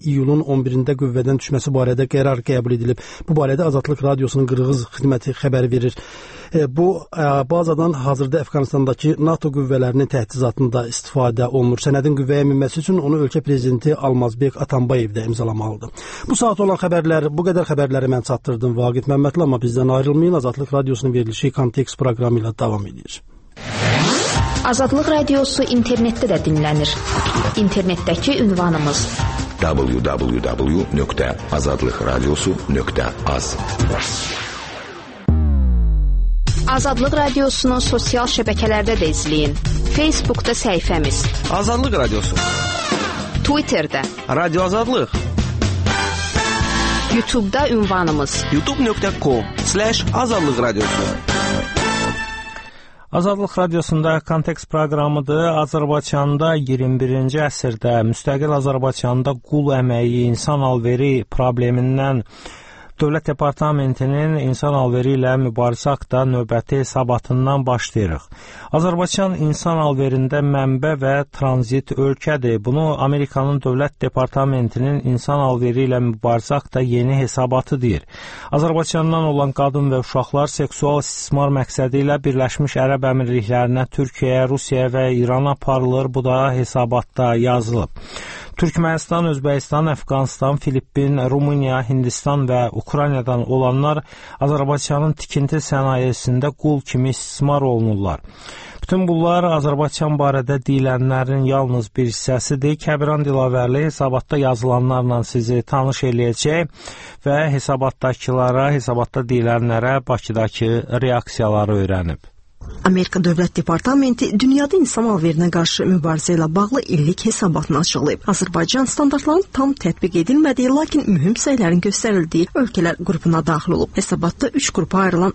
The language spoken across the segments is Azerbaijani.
iyulun 11-də qüvvədən düşməsi barədə qərar qəbul edilib. Bu barədə Azadlıq Radiosunun Qırğız xidməti xəbər verir. Bu bazadan hazırda Əfqanistandakı NATO qüvvələrinin təchizatında istifadə olunur. Sənədin qüvvəyə minməsi üçün onu ölkə prezidenti Almazbek Atambayev də imzalamalıdır. Bu saat olan xəbərlər, bu qədər xəbərləri mən çatdırdım Vaqif Məmmədli, amma bizdən ayrılmayın. Azadlıq Radiosunun verilişi Kontekst proqramı ilə davam edir. Azadlıq Radiosu internetdə də dinlənir. İnternetdəki ünvanımız www.azadlıqradiosu.az. Azadlıq Radiosunu sosial şəbəkələrdə də izləyin. Facebookda səhifəmiz Azadlıq Radiosu, Twitterdə Radio Azadlıq, YouTube'da ünvanımız youtube.com/Azadlıq Radiosu. Azadlıq Radiosunda Kontekst proqramıdır. Azərbaycanda 21-ci əsrdə müstəqil Azərbaycanda qul əməyi, insan alveri problemindən Dövlət Departamentinin insan alveri ilə mübarizə haqqında növbəti hesabatından başlayırıq. Azərbaycan insan alverində mənbə və tranzit ölkədir. Bunu Amerikanın Dövlət Departamentinin insan alveri ilə mübarizə haqqında yeni hesabatı deyir. Azərbaycandan olan qadın və uşaqlar seksual istismar məqsədi ilə Birləşmiş Ərəb Əmirliklərinə, Türkiyəyə, Rusiyaya və İrana aparılır. Bu da hesabatda yazılıb. Türkmənistan, Özbəkistan, Əfqanistan, Filippin, Rumıniya, Hindistan və Ukraynadan olanlar Azərbaycanın tikinti sənayesində qul kimi istismar olunurlar. Bütün bunlar Azərbaycan barədə deyilənlərin yalnız bir hissəsidir. Kəbiran Dilavərli hesabatda yazılanlarla sizi tanış eləyəcək və hesabatdakılara, hesabatda deyilənlərə Bakıdakı reaksiyaları öyrənib. Amerika Dövlət Departamenti dünyada insan alverinə qarşı mübarizə ilə bağlı illik hesabatını açıqlayıb. Azərbaycan standartların tam tətbiq edilmədiyi, lakin mühüm səylərin göstərildiyi ölkələr qrupuna daxil olub. Hesabatda 3 qrupa ayrılan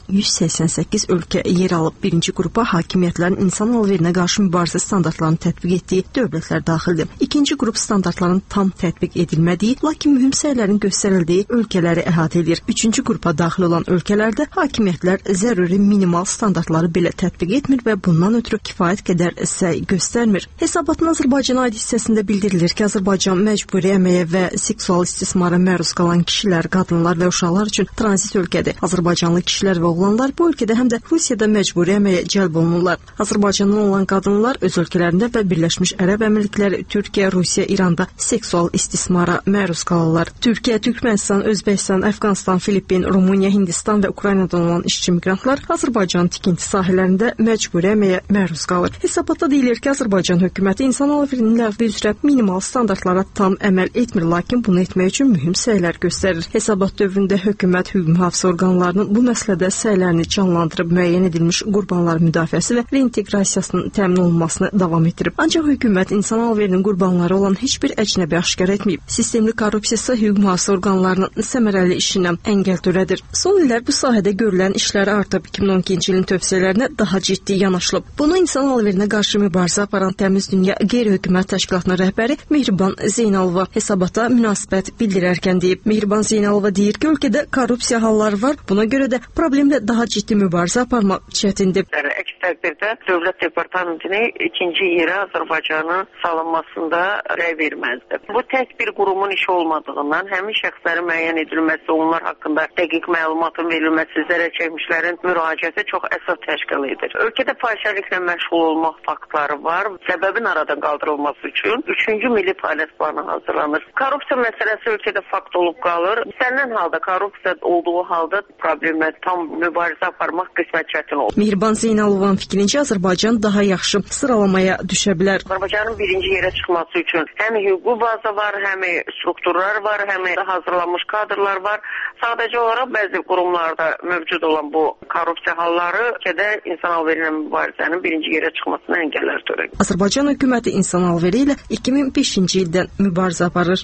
188 ölkə yer alıb. Birinci qrupa hakimiyyətlərin insan alverinə qarşı mübarizə standartlarını tətbiq etdiyi dövlətlər daxildir. İkinci qrup standartların tam tətbiq edilmədiyi, lakin mühüm səylərin göstərildiyi ölkələri əhatə edir. Üçüncü qrupa daxil olan ölkələrdə hakimiyyətlər zəruri minimal standartları belə tətbiq etmir və bundan ötürü kifayət qədər səy göstərmir. Hesabatın Azərbaycana aid hissəsində bildirilir ki, Azərbaycan məcburi əməyə və seksual istismara məruz qalan kişilər, qadınlar və uşaqlar üçün tranzit ölkədir. Azərbaycanlı kişilər və oğlanlar bu ölkədə həm də Rusiyada məcburi əməyə cəlb olunurlar. Azərbaycandan olan qadınlar öz ölkələrində və Birləşmiş Ərəb Əmirlikləri, Türkiyə, Rusiya, İranda seksual istismara məruz qalırlar. Türkiyə, Türkmənistan, Özbəkistan, Əfqanistan, Filippin, Rumıniya, Hindistan və Ukraynadan olan işçi miqrantlar Azərbaycan tikinti sahələrində məcburi əməyə məruz qalır. Hesabatda deyilir ki, Azərbaycan hökuməti insan alverinin ləğvi üzrə minimal standartlara tam əməl etmir, lakin bunu etmək üçün mühüm səylər göstərir. Hesabat dövründə hökumət hüquq mühafizə orqanlarının bu məsələdə səylərini canlandırıb müəyyən edilmiş qurbanlar müdafiəsi və reinteqrasiyasının təmin olunmasını davam etdirib. Ancaq hökumət insan alverinin qurbanları olan heç bir əcnəbi aşkar etməyib. Sistemli korrupsiyası hüquq mühafizə orqanlarının səmərəli işinə əngəl törədir. Son illər bu sahədə görülən işlər artıb. 2012-ci ilin tövsiyələrinə daha ciddi yanaşılıb. Bunu insan alverinə qarşı mübarizə aparan Təmiz Dünya Qeyri-Hökumət Təşkilatının rəhbəri Mehriban Zeynalova hesabata münasibət bildirərkən deyib. Mehriban Zeynalova deyir ki, ölkədə korrupsiya halları var. Buna görə də problemlə daha ciddi mübarizə aparmaq çətindir. Əks təqdirdə Dövlət Departamentini ikinci yerə Azərbaycanın salınmasında rəy verməzdir. Bu tək bir qurumun işi olmadığından həmin şəxslərin müəyyən edilməsi, onlar haqqında dəqiq məlumatın verilməsi, zərər çəkmişlərin müraciəti çox əsas təşkil edir. Ölkədə fahişəliklə məşğul olmaq faktları var. Səbəbin aradan qaldırılması üçün 3-cü milli fəaliyyət planı hazırlanır. Korrupsiya məsələsi ölkədə fakt olub qalır. İstənilən halda korrupsiya olduğu halda problemlə tam mübarizə aparmaq qismət çətin olur. Mehriban Zeynalovan fikrincə Azərbaycan daha yaxşı sıralamaya düşə bilər. Azərbaycanın birinci yerə çıxması üçün həm hüquqi baza var, həm strukturlar var, həm hazırlanmış kadrlar var. Sadəcə olaraq bəzi qurumlarda mövcud olan bu korrupsiya halları ölkədə insan alveri ilə mübarizənin birinci yerə çıxmasına əngəllər törədir. Azərbaycan hökuməti insan alveri ilə 2005-ci ildən mübarizə aparır.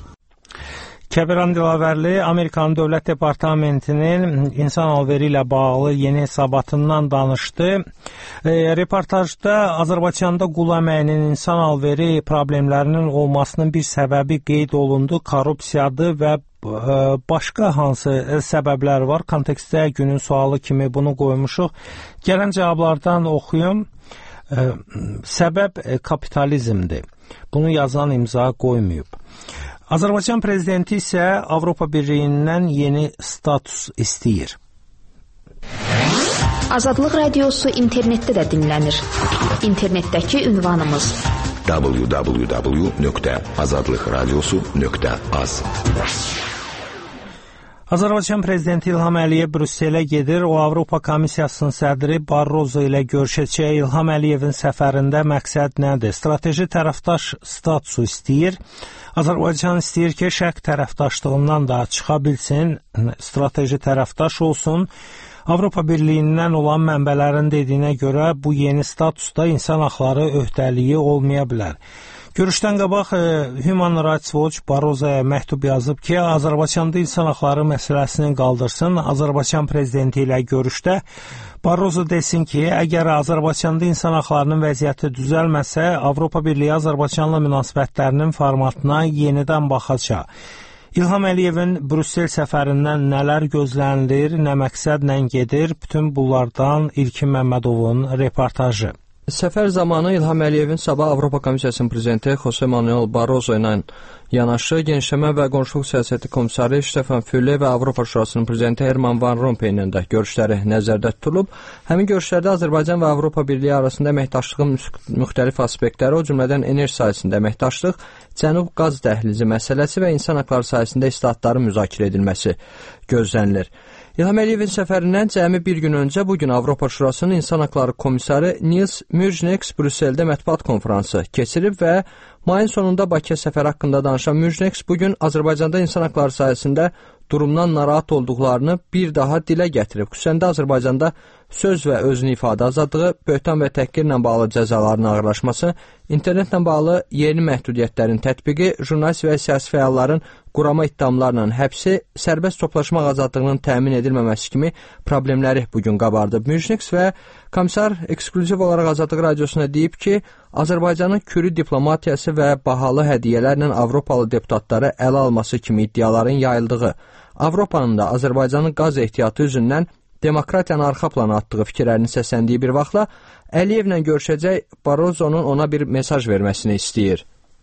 Kəbiran Dilavərli Amerikanın Dövlət Departamentinin insan alveri ilə bağlı yeni hesabatından danışdı. Reportajda Azərbaycanda qul əməyinin insan alveri problemlərinin olmasının bir səbəbi qeyd olundu, korrupsiyadır və başqa hansı səbəblər var? Kontekstdə günün sualı kimi bunu qoymuşuq. Gələn cavablardan oxuyum. Səbəb kapitalizmdir. Bunu yazan imza qoymayıb. Azərbaycan prezidenti isə Avropa Birliyindən yeni status istəyir. Azadlıq Radiosu internetdə də dinlənir. İnternetdəki ünvanımız www.azadlıqradiosu.az. Azərbaycan prezidenti İlham Əliyev Brüsselə gedir. O, Avropa Komissiyasının sədri Barroso ilə görüşəcək. İlham Əliyevin səfərində məqsəd nədir? Strateji tərəfdaş statusu istəyir. Azərbaycan istəyir ki, şərq tərəfdaşlığından da çıxa bilsin, strateji tərəfdaş olsun. Avropa Birliyindən olan mənbələrin dediyinə görə bu yeni statusda insan haqları öhdəliyi olmaya bilər. Görüşdən qabaq Human Rights Watch Barrosoya məktub yazıb ki, Azərbaycanda insan haqları məsələsini qaldırsın. Azərbaycan prezidenti ilə görüşdə Barroso desin ki, əgər Azərbaycanda insan haqlarının vəziyyəti düzəlməsə, Avropa Birliyi Azərbaycanla münasibətlərinin formatına yenidən baxacaq. İlham Əliyevin Brüssel səfərindən nələr gözlənilir, nə məqsədlə gedir? Bütün bunlardan İlkin Məmmədovun reportajı. Səfər zamanı İlham Əliyevin sabah Avropa Komissiyasının prezidenti José Manuel Barroso ilə yanaşı genişləmə və qonşuluq siyasəti komissarı Stefan Füle və Avropa Şurasının prezidenti Herman Van Rompuy ilə də görüşləri nəzərdə tutulub. Həmin görüşlərdə Azərbaycan və Avropa Birliyi arasında əməkdaşlığın müxtəlif aspektləri, o cümlədən enerji sahəsində əməkdaşlıq, Cənub qaz dəhlizi məsələsi və insan haqları sahəsində islahatların müzakirə edilməsi gözlənilir. İlham Əliyevin səfərindən cəmi bir gün öncə bugün Avropa Şurasının İnsan Haqları Komissarı Nils Muižnieks Brüsseldə mətbuat konfransı keçirib və mayın sonunda Bakıya səfər haqqında danışan Muižnieks bugün Azərbaycanda insan haqları sahəsində durumdan narahat olduqlarını bir daha dilə gətirib. Xüsusən də Azərbaycanda söz və özünü ifadə azadlığı, böhtan və təhqirlə bağlı cəzaların ağırlaşması, internetlə bağlı yeni məhdudiyyətlərin tətbiqi, jurnalist və siyasi fəalların qurama ittihamlarla həbsi, sərbəst toplaşmaq azadlığının təmin edilməməsi kimi problemləri bugün qabardıb. Muižnieks və komissar ekskluziv olaraq Azadlıq Radiosuna deyib ki, Azərbaycanın kürü diplomatiyası və bahalı hədiyyələrlə Avropalı deputatları ələ alması kimi iddiaların yayıldığı, Avropanın da Azərbaycanın qaz ehtiyatı üzündən demokratiyanı arxa plana atdığı fikirlərini səsləndiyi bir vaxtla Əliyevlə görüşəcək Barrosonun ona bir mesaj verməsini istəyir.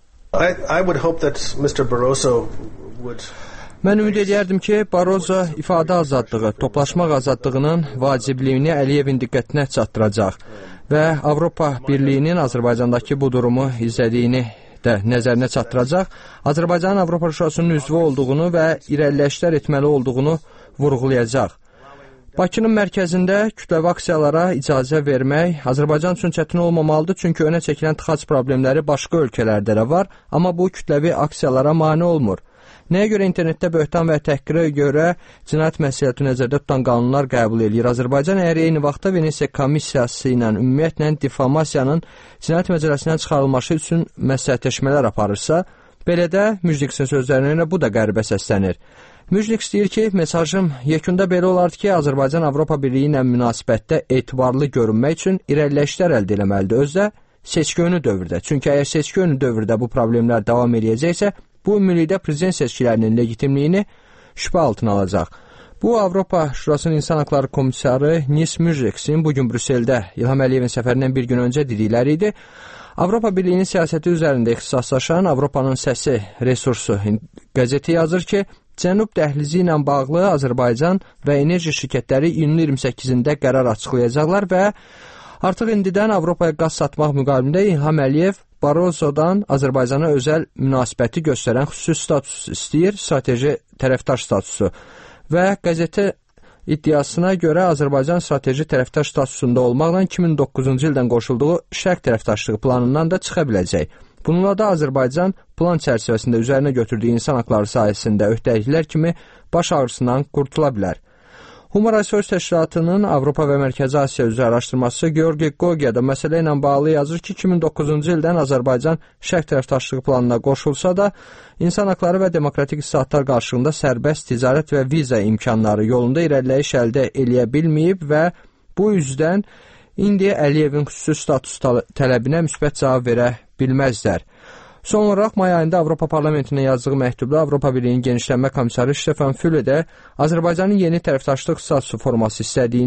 Mən ümid edərdim ki, Barroso ifadə azadlığı, toplaşmaq azadlığının vacibliyini Əliyevin diqqətinə çatdıracaq və Avropa Birliyinin Azərbaycandakı bu durumu izlədiyini də nəzərinə çatdıracaq, Azərbaycanın Avropa Şurasının üzvü olduğunu və irəliləyişlər etməli olduğunu vurğulayacaq. Bakının mərkəzində kütləvi aksiyalara icazə vermək Azərbaycan üçün çətin olmamalıdır, çünki önə çəkilən tıxac problemləri başqa ölkələrdə də var, amma bu kütləvi aksiyalara mane olmur. Nəyə görə internetdə böhtan və təhqirə görə cinayət məsuliyyəti nəzərdə tutan qanunlar qəbul edir? Azərbaycan əgər eyni vaxtda Venesiya Komissiyası ilə ümumiyyətlə difamasiyanın cinayət məcəlləsindən çıxarılması üçün məsləhətləşmələr aparırsa, belə də Muižnieksin sözlərinə bu da qəribə səslənir. Muižnieks deyir ki, mesajım yekunda belə olardı ki, Azərbaycan Avropa Birliyi ilə münasibətdə etibarlı görünmək üçün irəliləyişlər əldə etməlidir, özdə seçki-önü dövrdə. Çünki əgər seçki-önü dövrdə bu problemlər davam edəcəksə, bu ümumilikdə prezident seçkilərinin legitimliyini şübhə altına alacaq. Bu, Avropa Şurasının İnsan Haqları Komissarı Nils Muižnieksin bugün Brüsseldə İlham Əliyevin səfərindən bir gün öncə dedikləri idi. Avropa Birliyinin siyasəti üzərində ixtisaslaşan Avropanın Səsi resursu qəzeti yazır ki, Cənub dəhlizi ilə bağlı Azərbaycan və enerji şirkətləri iyunun 28-də qərar açıqlayacaqlar və artıq indidən Avropaya qaz satmaq müqabilində İlham Əliyev Barrosodan Azərbaycana özəl münasibəti göstərən xüsusi status istəyir, strateji tərəfdaş statusu. Və qəzeti iddiasına görə Azərbaycan strateji tərəfdaş statusunda olmaqla 2009-cu ildən qoşulduğu şərq tərəfdaşlığı planından da çıxa biləcək. Bununla da Azərbaycan plan çərçivəsində üzərinə götürdüyü insan haqları sahəsində öhdəliklər kimi baş ağrısından qurtula bilər. Human Rights Watch təşkilatının Avropa və Mərkəzi Asiya üzrə araşdırması Georgi Gogia da məsələ ilə bağlı yazır ki, 2009-cu ildən Azərbaycan şərq tərəfdaşlığı planına qoşulsa da, insan haqları və demokratik islahatlar qarşılığında sərbəst ticarət və viza imkanları yolunda irəliləyiş əldə eləyə bilməyib və bu üzdən indi Əliyevin xüsusi status tələbinə müsbət cavab verə bilməzlər. Son olaraq, may ayında Avropa Parlamentinə yazdığı məktubda Avropa Birliyinin genişlənmə komissarı Stefan Füle də Azərbaycanın yeni tərəfdaşlıq statusu forması istədiyini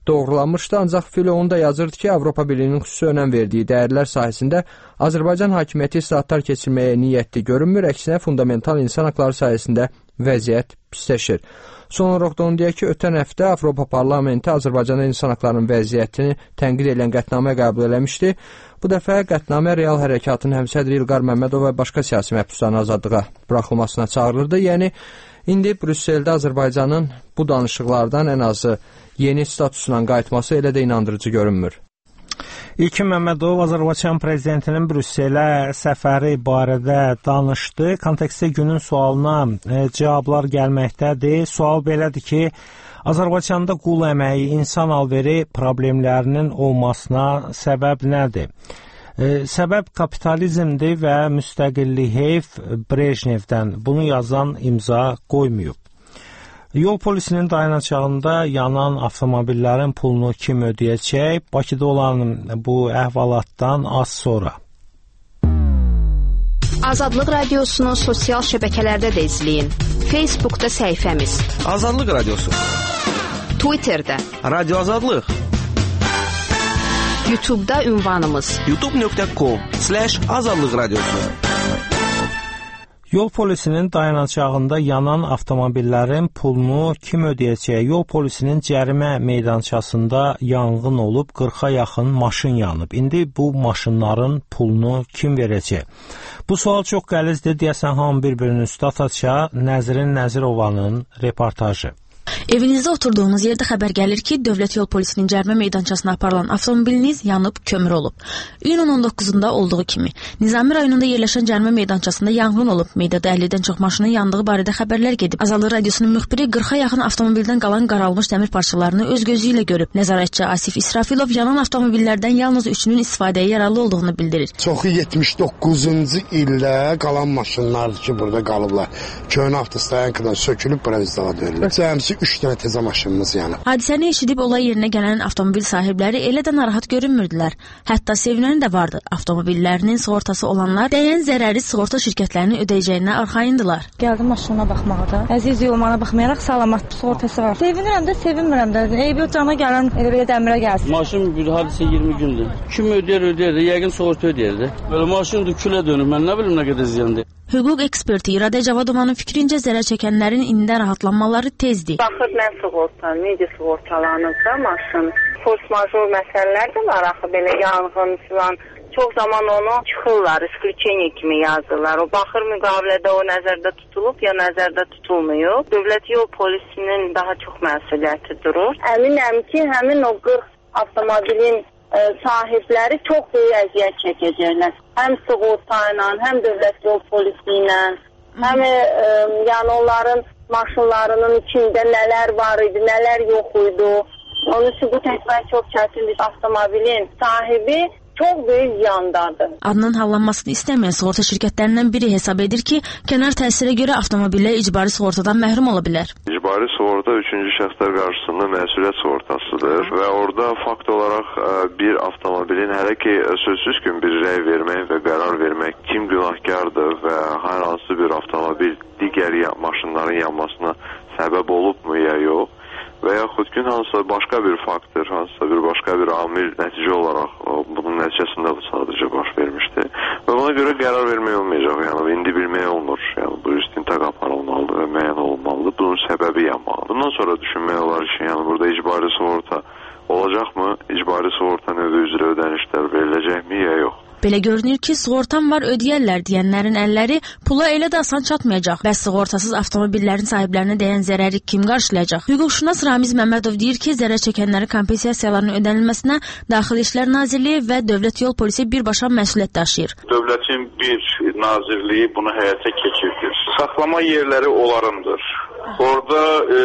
doğrulanmışdı, ancaq Filo onu da yazırdı ki, Avropa Birliyinin xüsusi önəm verdiyi dəyərlər sahəsində Azərbaycan hakimiyyəti islahatlar keçirməyə niyyətli görünmür, əksinə fundamental insan haqları sayəsində vəziyyət pisləşir. Son olaraq da onu deyək ki, ötən həftə Avropa Parlamenti Azərbaycanda insan haqlarının vəziyyətini tənqid edən qətnamə qəbul eləmişdi. Bu dəfə qətnamə real hərəkatın həmsədri İlqar Məmmədov və başqa siyasi məhbusların azadlığa buraxılmasına çağırırdı. Yəni, indi Brüsseldə Azərbaycanın bu danışıqlardan ən azı yeni statusla qayıtması elə də inandırıcı görünmür. İlkin Məmmədov Azərbaycan prezidentinin Brüsselə səfəri barədə danışdı. Kontekstdə günün sualına cavablar gəlməkdədir. Sual belədir ki, Azərbaycanda qul əməyi, insan alveri problemlərinin olmasına səbəb nədir? Səbəb kapitalizmdir və müstəqillik heyf Brejnevdən. Bunu yazan imza qoymayıb. Yol polisinin dayanacağında yanan avtomobillərin pulunu kim ödəyəcək? Bakıda olan bu əhvalatdan az sonra. Azadlıq Radiosunu sosial şəbəkələrdə də izləyin. Facebookda səhifəmiz Azadlıq Radiosu, Twitterdə Radio Azadlıq, YouTube'da ünvanımız youtube.com/azadlıq radiosu. Yol polisinin dayanacağında yanan avtomobillərin pulunu kim ödəyəcək? Yol polisinin cərimə meydançasında yanğın olub, 40-a yaxın maşın yanıb. İndi bu maşınların pulunu kim verəcək? Bu sual çox qəlizdir, deyəsən hamı bir-birinin üstə ataça. Nəzrin Nəzirovanın reportajı. Evinizdə oturduğunuz yerdə xəbər gəlir ki, Dövlət Yol Polisinin cərimə meydançasına aparılan avtomobiliniz yanıb, kömür olub. İyunun 19-da olduğu kimi, Nizami rayonunda yerləşən cərimə meydançasında yanğın olub. Meydada 50-dən çox maşının yandığı barədə xəbərlər gedib. Azadlıq Radiosunun müxbiri 40-a yaxın avtomobildən qalan qaralmış dəmir parçalarını öz gözü ilə görüb. Nəzarətçi Asif İsrafilov yanan avtomobillərdən yalnız 3-ünün istifadəyə yararlı olduğunu bildirir. Çoxu 79-cu ildə qalan maşınlardır ki, burada qalıblar. Köhnə avtostayankadan sökülüb bura bizdə verirlər. Cəmsi 3 dənə təzə maşınımız yanıb. Hadisəni eşidib olay yerinə gələn avtomobil sahibləri elə də narahat görünmürdülər. Hətta sevinən də vardı. Avtomobillərinin sığortası olanlar dəyən zərəri sığorta şirkətlərinin ödəyəcəyinə arxayındılar. Gəldim maşına baxmağa da. Əziz yolmana baxmayaraq salamat sığortası var. Sevinirəm də, sevinmirəm də. Eybi cana gələn elə dəmirə gəlsin. Maşın bir hadisə 20 gündür. Kim ödəyər, yəqin sığorta ödəyər də. Belə maşındır külə dönür. Mən nə bilim nə qədər ziyandır. Hüquq eksperti İradə Cavadovanın fikrincə zərər çəkənlərin indi rahatlanmaları tezdir. Baxır nə sığorta, necə sığortalanırsa maşın. Force major məsələlər də var axı belə yanğın filan. Çox zaman onu çıxırlar, исключение kimi yazırlar. O baxır müqavilədə o nəzərdə tutulub ya nəzərdə tutulmuyor. Dövlət Yol Polisinin daha çox məsuliyyəti durur. Əminəm ki, həmin o 40 avtomobilin sahibləri çox böyük əziyyət çəkəcəklər. Həm sığorta ilə, həm Dövlət Yol Polisi ilə, həm yəni onların maşınlarının içində nələr var idi, nələr yox idi. Onun üçün bu təkrar çox çətindir. Avtomobilin sahibi çox böyük ziyandadır. Adının hallanmasını istəməyən sığorta şirkətlərindən biri hesab edir ki, kənar təsirə görə avtomobillər icbari sığortadan məhrum ola bilər. İcbari sığorta üçüncü şəxslər qarşısında məsuliyyət sığortasıdır və orada fakt olaraq bir avtomobilin hələ ki sözsüz ki bir rəy vermək və qərar vermək kim günahkardır və hər hansı bir avtomobil digər maşınların yanmasına səbəb olubmu ya yox və yaxud ki hansısa başqa bir faktor, hansısa bir başqa bir amil nəticə olaraq bunun nəticəsində bu sadəcə baş vermişdi və buna görə qərar vermək olmayacaq. Yəni indi bilmək olmur. Yəni bu istintaq aparılmalıdır və müəyyən olunmalıdır. Bunun səbəbi yanmalıdır. Bundan sonra düşünmək olar ki, yəni burada icbari sığorta olacaqmı? İcbari sığorta növü üzrə ödənişlər veriləcəkmi ya yox? Belə görünür ki, sığortam var ödəyərlər deyənlərin əlləri pula elə də asan çatmayacaq. Bəs sığortasız avtomobillərin sahiblərinə dəyən zərəri kim qarşılayacaq? Hüquqşünas Ramiz Məmmədov deyir ki, zərər çəkənlərin kompensasiyalarının ödənilməsinə Daxili İşlər Nazirliyi və Dövlət Yol Polisi birbaşa məsuliyyət daşıyır. Dövlətin bir nazirliyi bunu həyata keçirdir. Saxlama yerləri onlarındır. Orada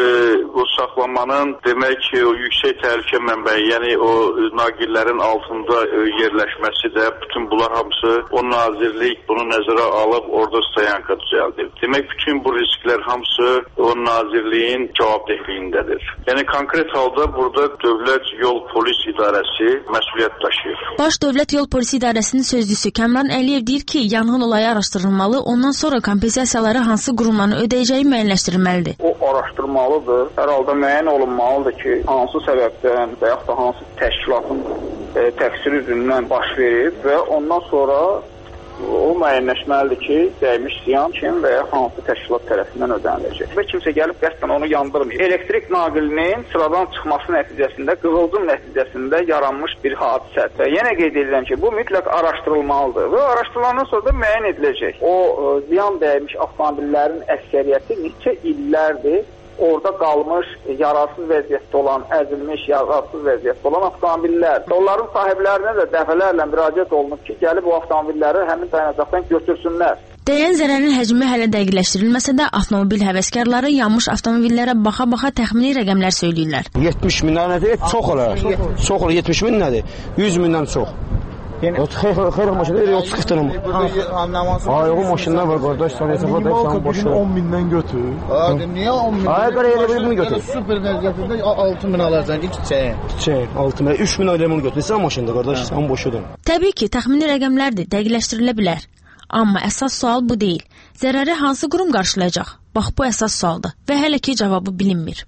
o saxlamanın demək ki, o yüksək təhlükə mənbəyi, yəni o naqillərin altında yerləşməsi də bütün bunlar hamısı o nazirlik bunu nəzərə alıb orada stayanka düzəldir. Demək bütün bu risklər hamısı o nazirliyin cavabdehliyindədir. Yəni konkret halda burada Dövlət Yol Polis İdarəsi məsuliyyət daşıyır. Baş Dövlət Yol Polis İdarəsinin sözcüsü Kəmran Əliyev deyir ki, yanğın olayı araşdırılmalı, ondan sonra kompensasiyaları hansı qurumların ödəyəcəyi müəyyənləşdirilməlidir. nədir? O araşdırmalıdır. Hər halda müəyyən olunmalıdır ki, hansı səbəbdən və yaxud da hansı təşkilatın təqsiri üzündən baş verib və ondan sonra o müəyyənləşməlidir ki, dəymiş ziyan kim və ya hansı təşkilat tərəfindən ödəniləcək. Və kimsə gəlib qəsdən onu yandırmır. Elektrik naqilinin sıradan çıxması nəticəsində, qığılcım nəticəsində yaranmış bir hadisədir. Yenə qeyd edirəm ki, bu mütləq araşdırılmalıdır və araşdırılandan sonra da müəyyən ediləcək. O ziyan dəymiş avtomobillərin əksəriyyəti neçə illərdir orada qalmış, yararsız vəziyyətdə olan, əzilmiş, yararsız vəziyyətdə olan avtomobillər. Onların sahiblərinə də dəfələrlə müraciət olunub ki, gəlib o avtomobilləri həmin dayanacaqdan götürsünlər. Dəyən zərərin həcmi hələ dəqiqləşdirilməsə də avtomobil həvəskarları yanmış avtomobillərə baxa-baxa təxmini rəqəmlər söyləyirlər. 70 mindən nədir? Çox olar. Çox olar. 70 min nədir? 100 mindən çox. Yəni xeyr maşınlar 30-40 dənə. Ay o maşınlar var qardaş, sən hesabla da sən boşver. 10 mindən götür. Niyə 10 min? Ay qarə elə bunu götür. Super vəziyyətində 6 min alarsan ki, çək. 6 min, 3 min ayda bunu götür. Sən maşında qardaş, sən boşudur. Təbii ki, təxmini rəqəmlərdir, dəqiqləşdirilə bilər. Amma əsas sual bu deyil. Zərəri hansı qurum qarşılayacaq? Bax bu əsas sualdır və hələ ki cavabı bilinmir.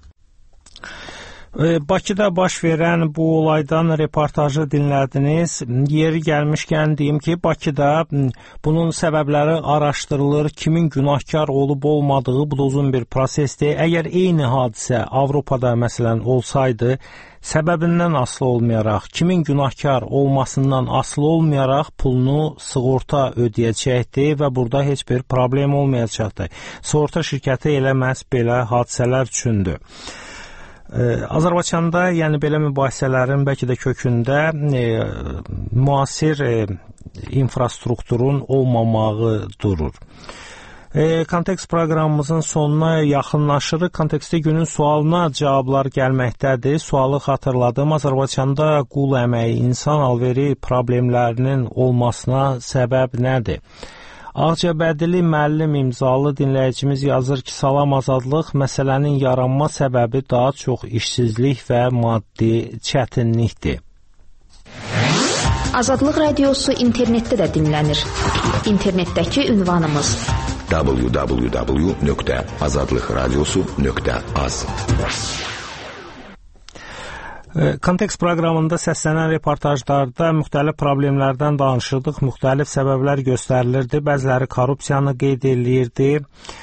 Bakıda baş verən bu olaydan reportajı dinlədiniz. Yeri gəlmişkən deyim ki, Bakıda bunun səbəbləri araşdırılır. Kimin günahkar olub olmadığı bu da uzun bir prosesdir. Əgər eyni hadisə Avropada məsələn olsaydı, səbəbindən asılı olmayaraq, kimin günahkar olmasından asılı olmayaraq pulunu sığorta ödəyəcəkdi və burada heç bir problem olmayacaqdı. Sığorta şirkəti elə məhz belə hadisələr üçündür. Azərbaycanda yəni belə mübahisələrin bəlkə də kökündə müasir infrastrukturun olmamağı durur. Kontekst proqramımızın sonuna yaxınlaşırıq. Kontekstdə günün sualına cavablar gəlməkdədir. Sualı xatırladım. Azərbaycanda qul əməyi, insan alveri problemlərinin olmasına səbəb nədir? Ağcabədili müəllim imzalı dinləyicimiz yazır ki, salam azadlıq, məsələnin yaranma səbəbi daha çox işsizlik və maddi çətinlikdir. Azadlıq radiosu internetdə də dinlənir. İnternetdəki ünvanımız www.azadlıqradiosu.az. Kontekst proqramında səslənən reportajlarda müxtəlif problemlərdən danışırdıq, müxtəlif səbəblər göstərilirdi, bəziləri korrupsiyanı qeyd edilirdi.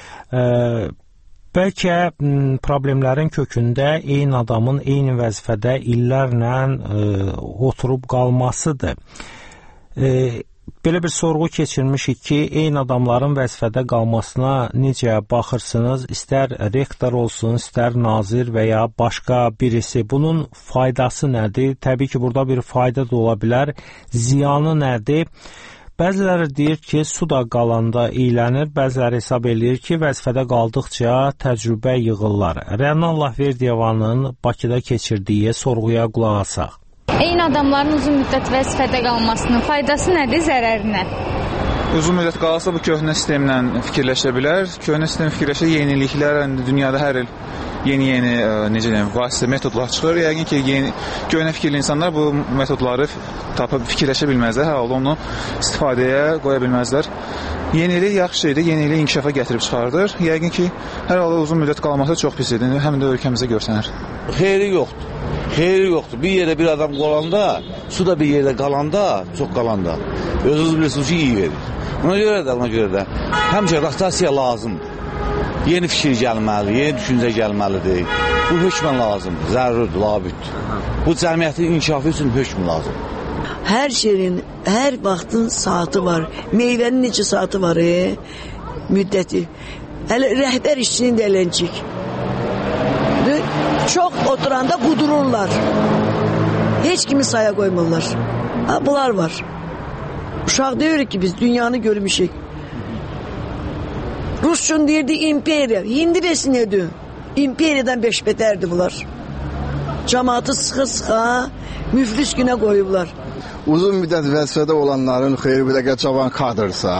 Bəlkə problemlərin kökündə eyni adamın eyni vəzifədə illərlə oturub qalmasıdır. Belə bir sorğu keçirmişik ki, eyni adamların vəzifədə qalmasına necə baxırsınız? İstər rektor olsun, istər nazir və ya başqa birisi. Bunun faydası nədir? Təbii ki, burada bir fayda da ola bilər. Ziyanı nədir? Bəziləri deyir ki, su da qalanda iylənir, bəziləri hesab edir ki, vəzifədə qaldıqca təcrübə yığırlar. Rəna Allahverdiyevanın Bakıda keçirdiyi sorğuya qulaq asaq. Eyni adamların uzun müddət vəzifədə qalmasının faydası nədir, zərəri nə? Uzun müddət qalsa bu köhnə sistemlə fikirləşə bilər. Köhnə sistem fikirləşə yeniliklər, dünyada hər il yeni necə deyim, vasitə metodlar çıxır. Yəqin ki, köhnə fikirli insanlar bu metodları tapıb fikirləşə bilməzlər, hər halda onu istifadəyə qoya bilməzlər. Yenilik yaxşı şeydir, yenilik inkişafa gətirib çıxardır. Yəqin ki, hər halda uzun müddət qalması çox pis idi, həm də ölkəmizdə görsənir. Xeyri yoxdur. Xeyri yoxdur. Bir yerdə bir adam qalanda, su da bir yerdə qalanda, çox qalanda özünüz bilirsiniz ki, iyi verir. Ona görə də həmişə rotasiya lazımdır. Yeni fikir gəlməlidir, yeni düşüncə gəlməlidir. Bu hökmən lazımdır, zəruridir, labüddür. Bu cəmiyyətin inkişafı üçün hökm lazımdır. Hər şeyin, hər vaxtın saatı var. Meyvənin neçə saatı var, müddəti. Hələ rəhbər işçinin də eləncik. Çox oturanda qudururlar. Heç kimi saya qoymurlar. Bunlar var. Uşaq deyirik ki, biz dünyanı görmüşük. Rusçun deyirdi imperiya. Hindi besin edir. İmperiyadan beşbetərdi bunlar. Cəmaatı sıxa-sıxa müflis günə qoyublar. Uzun müddət vəzifədə olanların xeyri bir dəqiqə cavan kadrsa,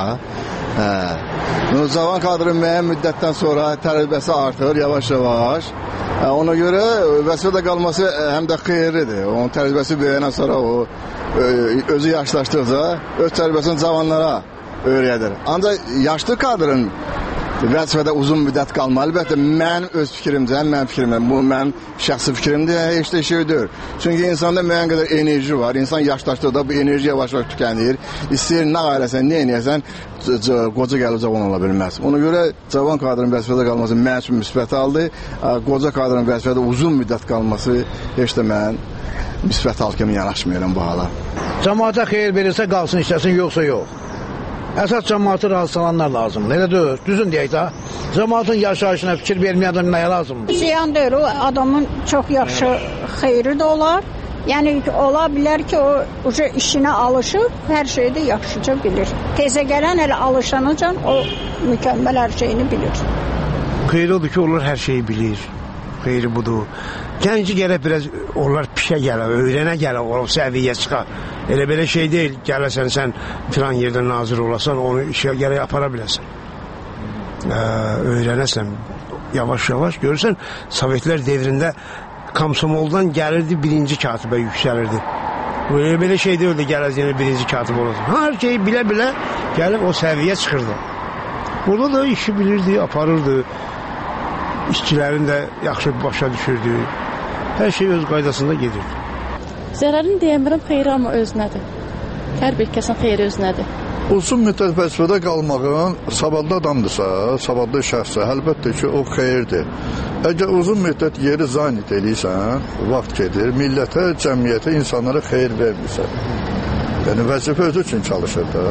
cavan kadrın müəyyən müddətdən sonra tələbəsi artır yavaş-yavaş. Ona görə vəzifədə qalması həm də xeyirlidir. Onun tələbəsi böyüyəndən sonra o özü yaşlaşdıqca öz tələbəsini cavanlara öyrədir. Ancaq yaşlı kadrın vəzifədə uzun müddət qalma. Əlbəttə, mənim öz fikrimcə, bu mənim şəxsi fikrimdir, heç də şey deyil. Çünki insanda müəyyən qədər enerji var. İnsan yaşlaşdıqda bu enerji yavaş-yavaş tükənir. İstəyir nə ailəsən, nə eləyəsən, qoca gəlib cavan ola bilməz. Ona görə cavan kadrın vəzifədə qalması mənim üçün müsbət haldır. Qoca kadrın vəzifədə uzun müddət qalması heç də mən müsbət hal kimi yanaşmıyorum bu hala. Cəmaata xeyir verirsə qalsın, işləsin, yoxsa yox. Əsas cəmaatı razılanlar lazımdır. Elə deyil, düzün deyək də. Cəmaatın yaşayışına fikir verməyən adam nəyə lazımdır? Ziyan deyil, o adamın çox yaxşı xeyri də olar. Yəni, ola bilər ki, o işinə alışıb, hər şeyi də yaxşıca bilir. Tezə gələn elə alışanacan o mükəmməl hər şeyini bilir. Xeyri odur ki, onlar hər şeyi bilir. Xeyri budur. Gənci gərək biraz onlar pişə gələ, öyrənə gələ, o səviyyə çıxar. Elə belə şey deyil, gələsən sən filan yerdə nazir olasan, onu işə gərək apara biləsən. Öyrənəsən, yavaş-yavaş görürsən, Sovetlər devrində Komsomoldan gəlirdi, birinci katibə yüksəlirdi. Elə belə şey deyil də gələcəyini birinci katib olasın. Hər şeyi bilə-bilə gəlib o səviyyə çıxırdı. Burada da işi bilirdi, aparırdı. İşçilərin də yaxşı başa düşürdü. Hər şey öz qaydasında gedirdi. Zərərini deyəmirəm, xeyri amma özünədir. Hər bir kəsin xeyri özünədir. Uzun müddət vəzifədə qalmağın savadlı adamdırsa, savadlı şəxssə, əlbəttə ki, o xeyirdir. Əgər uzun müddət yeri zanit edirsən, vaxt gedir, millətə, cəmiyyətə, insanlara xeyir vermirsən. Yəni, vəzifə özü üçün çalışır da.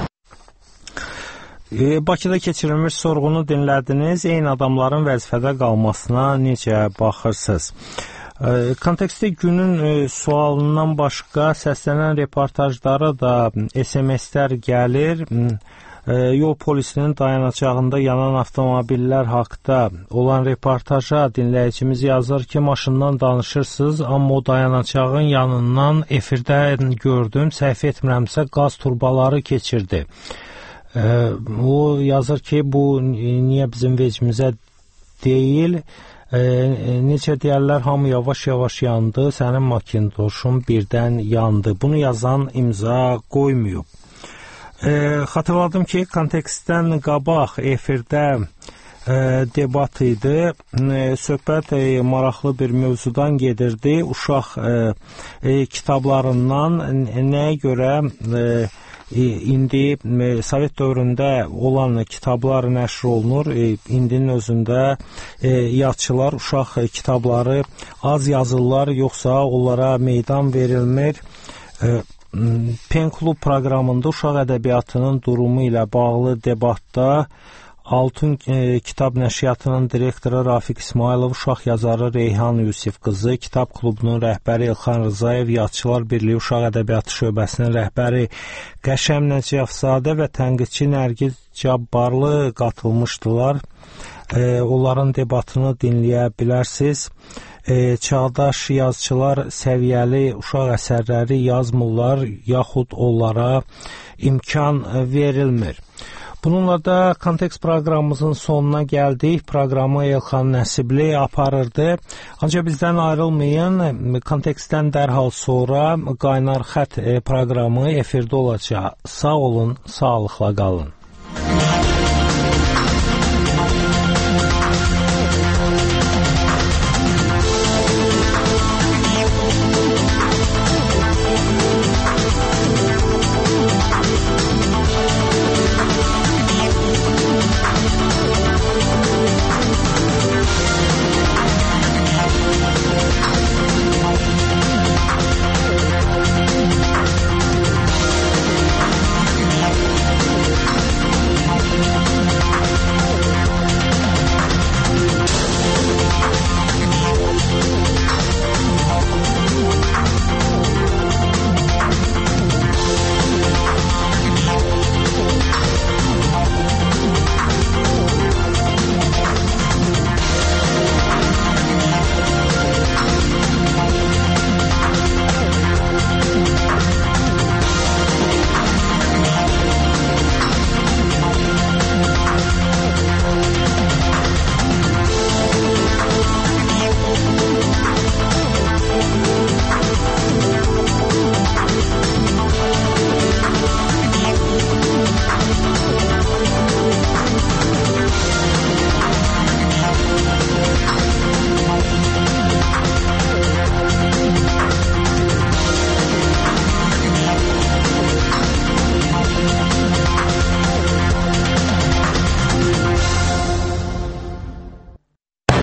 Bakıda keçirilmiş sorğunu dinlədiniz. Eyni adamların vəzifədə qalmasına necə baxırsınız? Kontekstdə günün sualından başqa səslənən reportajlara da SMS-lər gəlir. Yol polisinin dayanacağında yanan avtomobillər haqqında olan reportaja dinləyicimiz yazır ki, maşından danışırsınız, amma o dayanacağın yanından efirdə gördüm, səhv etmirəmsə qaz turbaları keçirdi. O yazır ki, bu niyə bizim vecimizə deyil, necə deyərlər, hamı yavaş-yavaş yandı, sənin makintoşun birdən yandı. Bunu yazan imza qoymayıb. Xatırladım ki, kontekstdən qabaq efirdə debat idi. Söhbət maraqlı bir mövzudan gedirdi. Uşaq kitablarından nəyə görə indi Sovet dövründə olan kitablar nəşr olunur. İndinin özündə yadçılar uşaq kitabları az yazırlar, yoxsa onlara meydan verilmir. Pen Klub proqramında uşaq ədəbiyyatının durumu ilə bağlı debatda Altun Kitab Nəşriyyatının direktoru Rafiq İsmailov, uşaq yazarı Reyhan Yusif qızı, Kitab Klubunun rəhbəri İlxan Rızayev, Yadçılar Birliyi Uşaq Ədəbiyyatı şöbəsinin rəhbəri Qəşəm Nəcəfzadə və tənqidçi Nərgiz Cabbarlı qatılmışdılar. Onların debatını dinləyə bilərsiniz. Çağdaş yazıçılar səviyyəli uşaq əsərləri yazmırlar, yaxud onlara imkan verilmir. Bununla da Kontekst proqramımızın sonuna gəldik. Proqramı Elxan Nəsibli aparırdı. Ancaq bizdən ayrılmayın. Kontekstdən dərhal sonra Qaynar Xət proqramı efirdə olacaq. Sağ olun, sağlıqla qalın.